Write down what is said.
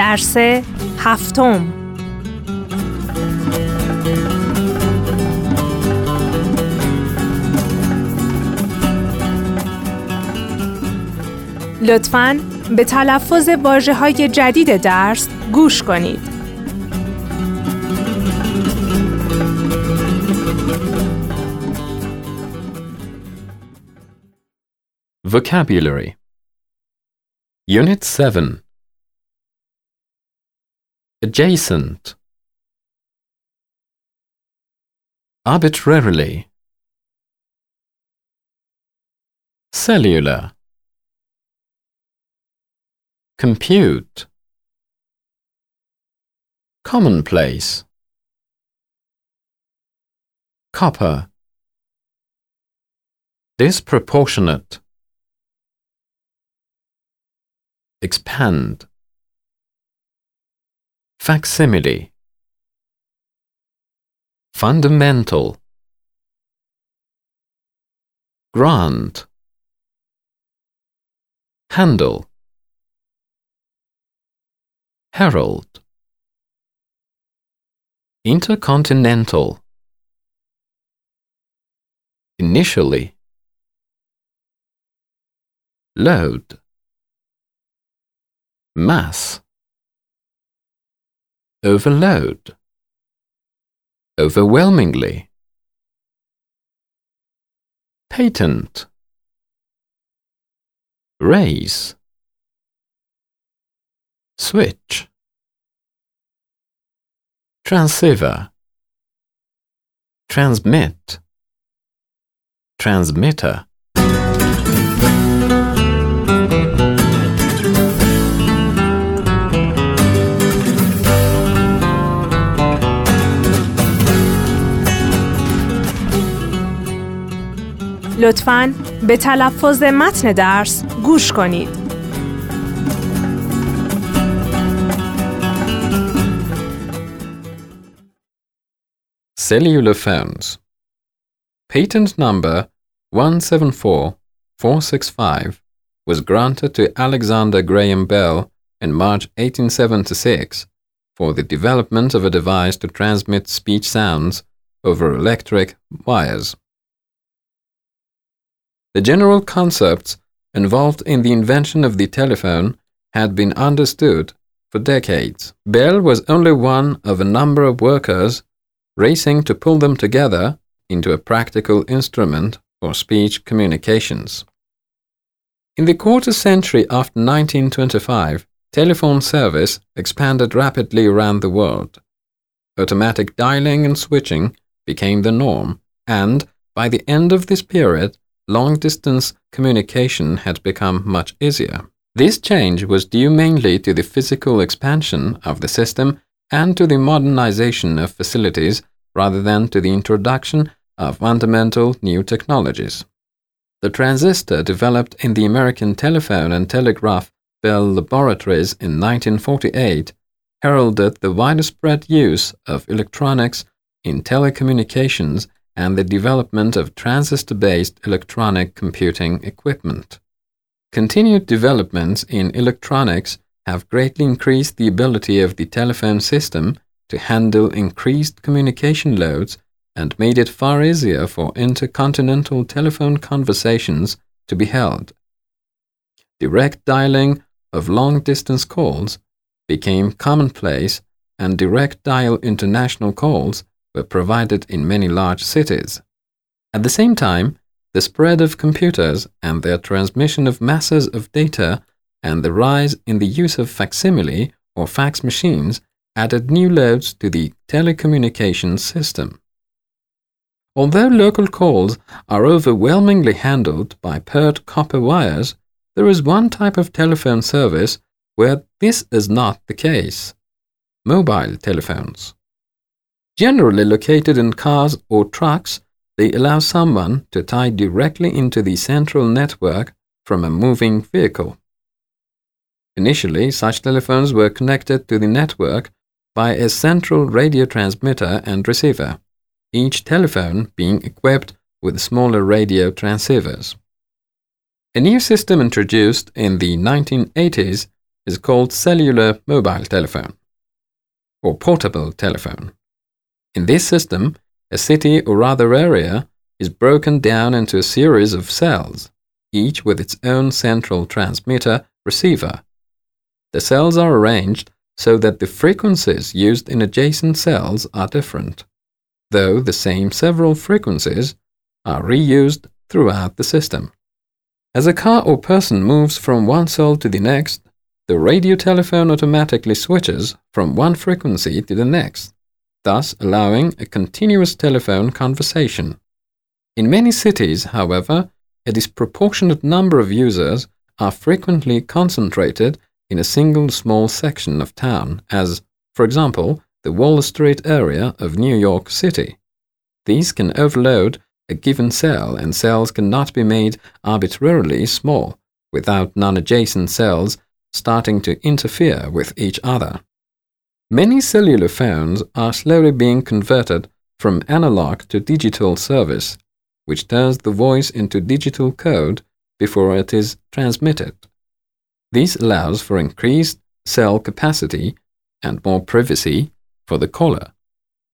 درس هفتم. لطفاً به تلفظ واژه‌های جدید درس گوش کنید. Vocabulary Unit 7 Adjacent Arbitrarily Cellular Compute Commonplace Copper Disproportionate Expand Facsimile Fundamental Grant Handle Herald Intercontinental Initially Load Mass Overload Overwhelmingly Patent Raise Switch Transceiver Transmit Transmitter لطفاً به تلفظ متن درس گوش کنید. Cellular phones. Patent number 174465 was granted to Alexander Graham Bell in March 1876 for the development of a device to transmit speech sounds over electric wires. The general concepts involved in the invention of the telephone had been understood for decades. Bell was only one of a number of workers racing to pull them together into a practical instrument for speech communications. In the quarter century after 1925, telephone service expanded rapidly around the world. Automatic dialing and switching became the norm, and by the end of this period, long-distance communication had become much easier. This change was due mainly to the physical expansion of the system and to the modernization of facilities rather than to the introduction of fundamental new technologies. The transistor developed in the American Telephone and Telegraph Bell Laboratories in 1948 heralded the widespread use of electronics in telecommunications and the development of transistor-based electronic computing equipment. Continued developments in electronics have greatly increased the ability of the telephone system to handle increased communication loads and made it far easier for intercontinental telephone conversations to be held. Direct dialing of long-distance calls became commonplace, and direct dial international calls were provided in many large cities. At the same time, the spread of computers and their transmission of masses of data and the rise in the use of facsimile or fax machines added new loads to the telecommunications system. Although local calls are overwhelmingly handled by paired copper wires, there is one type of telephone service where this is not the case: mobile telephones. Generally located in cars or trucks, they allow someone to tie directly into the central network from a moving vehicle. Initially, such telephones were connected to the network by a central radio transmitter and receiver, each telephone being equipped with smaller radio transceivers. A new system introduced in the 1980s is called cellular mobile telephone or portable telephone. In this system, a city or other area is broken down into a series of cells, each with its own central transmitter-receiver. The cells are arranged so that the frequencies used in adjacent cells are different, though the same several frequencies are reused throughout the system. As a car or person moves from one cell to the next, the radio telephone automatically switches from one frequency to the next, thus allowing a continuous telephone conversation. In many cities, however, a disproportionate number of users are frequently concentrated in a single small section of town, as, for example, the Wall Street area of New York City. These can overload a given cell, and cells cannot be made arbitrarily small without non-adjacent cells starting to interfere with each other. Many cellular phones are slowly being converted from analog to digital service, which turns the voice into digital code before it is transmitted. This allows for increased cell capacity and more privacy for the caller.